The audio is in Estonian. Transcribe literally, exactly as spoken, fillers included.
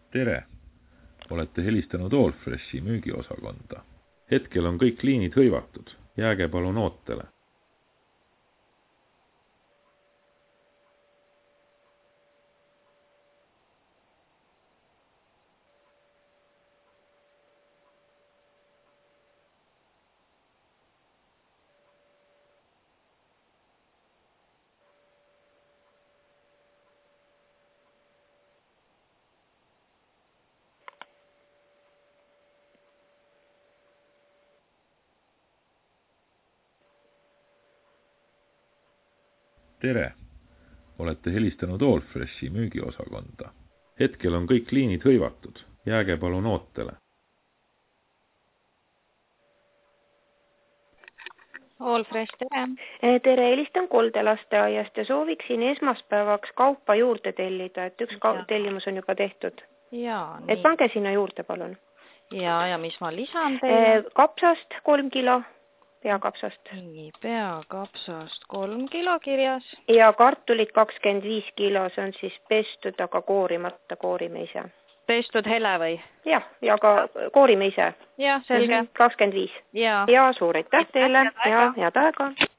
Tere! Olete helistanud Allfreshi müügiosakonda. Hetkel on kõik liinid hõivatud. Jääge palun ootele. Tere! Olete helistanud Allfreshi müügiosakonda. Hetkel on kõik liinid hõivatud. Jääge palun ootele. Allfresh, tere! Tere, helistan koldelasteaiast ja sooviksin esmaspäevaks kaupa juurde tellida, et üks ka tellimus on juba tehtud. Jaa, nii. Et pange sinna juurde, palun. Ja, ja mis ma lisan teile? Kapsast kolm kilo, peakapsast. Nii, peakapsast kolm kilo kirjas. Ja kartulit kakskümmend viis kilo, see on siis pestud, aga koorimata koorime ise. Pestud hele või? Jah, ja ka koorime ise. Jah, selge. kakskümmend viis. Ja. Ja suur aitäh teile ja head aega.